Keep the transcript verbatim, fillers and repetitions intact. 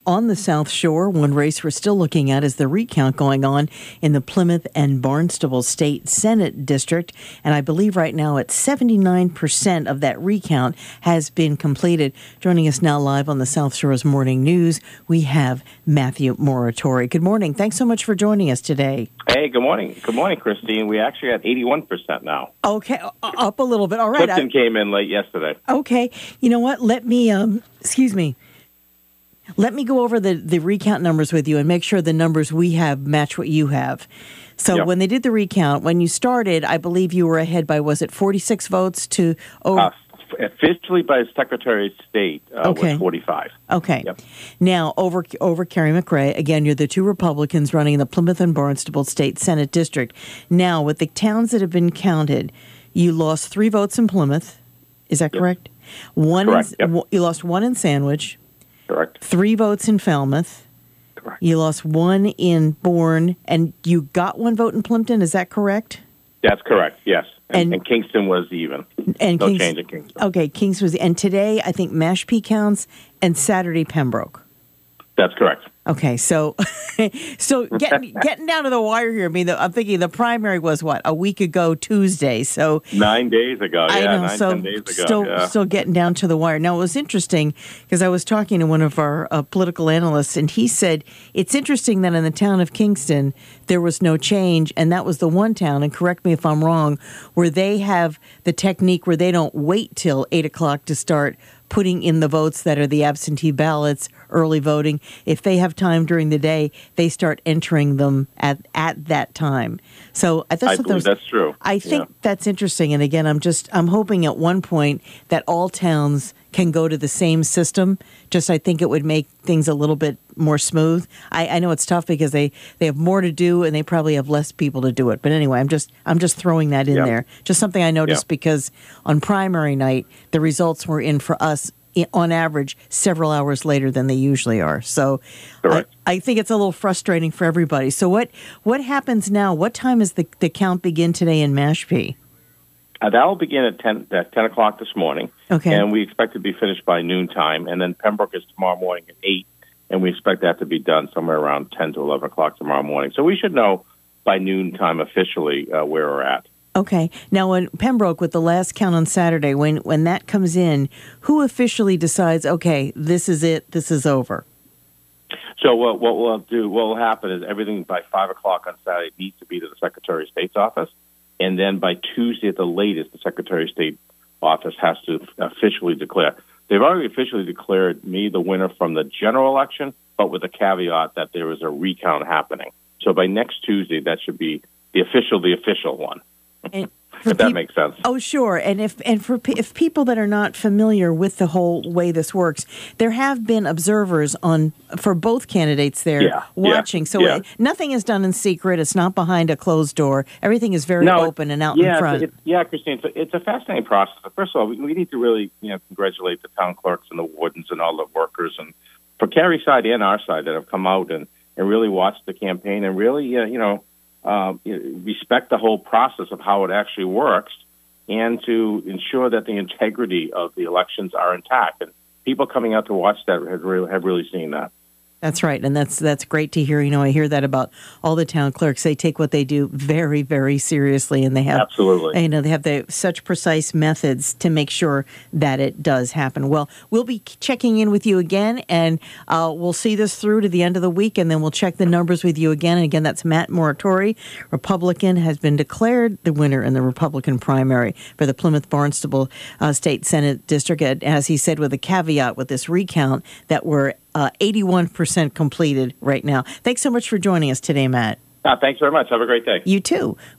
on the South Shore. One race we're still looking at is the recount going on in the Plymouth and Barnstable State Senate District. And I believe right now it's seventy-nine percent of that recount has been completed. Joining us now live on the South Shore's Morning News, we have Matthew Moratori. Good morning. Thanks so much for joining us today. Hey, good morning. Good morning, Christine. We actually at eighty-one percent now. Okay, up a little bit. All right. Clifton I, came in late yesterday. Okay. You know what? Let me, um, excuse me. Let me go over the, the recount numbers with you and make sure the numbers we have match what you have. So yep. When they did the recount, when you started, I believe you were ahead by, was it forty-six votes to... Oh, uh, officially by Secretary of State uh, okay. was forty-five. Okay. Yep. Now, over over Carrie McRae, again, you're the two Republicans running in the Plymouth and Barnstable State Senate District. Now, with the towns that have been counted, you lost three votes in Plymouth. Is that yep. correct? One. Correct. In, yep. You lost one in Sandwich. Correct. Three votes in Falmouth. Correct. You lost one in Bourne, and you got one vote in Plimpton. Is that correct? That's correct, yes. And, And- and Kingston was even. And No Kings- change in Kingston. Okay, Kings was, and today I think Mashpee counts, and Saturday Pembroke. That's correct. Okay, so so getting getting down to the wire here. I mean, the, I'm thinking the primary was what, a week ago Tuesday. So Nine days ago, yeah, I know, nine, so ten days ago. still yeah. still getting down to the wire. Now it was interesting because I was talking to one of our uh, political analysts, and he said it's interesting that in the town of Kingston there was no change, and that was the one town. And correct me if I'm wrong, where they have the technique where they don't wait till eight o'clock to start putting in the votes that are the absentee ballots, early voting. If they have time during the day, they start entering them at, at that time. So I, I believe was, that's true. I think yeah. that's interesting. And again, I'm just I'm hoping at one point that all towns can go to the same system. Just I think it would make things a little bit more smooth. I, I know it's tough because they, they have more to do and they probably have less people to do it. But anyway, I'm just I'm just throwing that in yeah. there. Just something I noticed yeah. because on primary night the results were in for us on average several hours later than they usually are. So I, I think it's a little frustrating for everybody. So what what happens now? What time does the, the count begin today in Mashpee? Uh, that will begin at ten, at ten o'clock this morning. Okay. And we expect to be finished by noontime. And then Pembroke is tomorrow morning at eight. And we expect that to be done somewhere around ten to eleven o'clock tomorrow morning. So we should know by noontime officially uh, where we're at. Okay. Now, when Pembroke, with the last count on Saturday, when, when that comes in, who officially decides, okay, this is it, this is over? So what, what we'll do, what will happen is everything by five o'clock on Saturday needs to be to the Secretary of State's office. And then by Tuesday at the latest, the Secretary of State office has to officially declare. They've already officially declared me the winner from the general election, but with a caveat that there is a recount happening. So by next Tuesday, that should be the official, the official one. And if that makes sense. Oh, sure. And if and for if people that are not familiar with the whole way this works, there have been observers on for both candidates there yeah, watching. Yeah, so yeah. It, nothing is done in secret. It's not behind a closed door. Everything is very no, open and out yeah, in front. It's, it's, yeah, Christine, it's a, it's a fascinating process. First of all, we, we need to really you know congratulate the town clerks and the wardens and all the workers, and for Carrie's side and our side that have come out and, and really watched the campaign and really uh, you know. Uh, respect the whole process of how it actually works and to ensure that the integrity of the elections are intact. And people coming out to watch that have really, have really seen that. That's right, and that's that's great to hear. You know, I hear that about all the town clerks. They take what they do very, very seriously, and they have absolutely. You know, they have the, such precise methods to make sure that it does happen. Well, we'll be checking in with you again, and uh, we'll see this through to the end of the week, and then we'll check the numbers with you again. And again, that's Matt Moratori, Republican, has been declared the winner in the Republican primary for the Plymouth Barnstable uh, State Senate District, as he said, with a caveat with this recount that we're Uh, eighty-one percent completed right now. Thanks so much for joining us today, Matt. Uh, thanks very much. Have a great day. You too.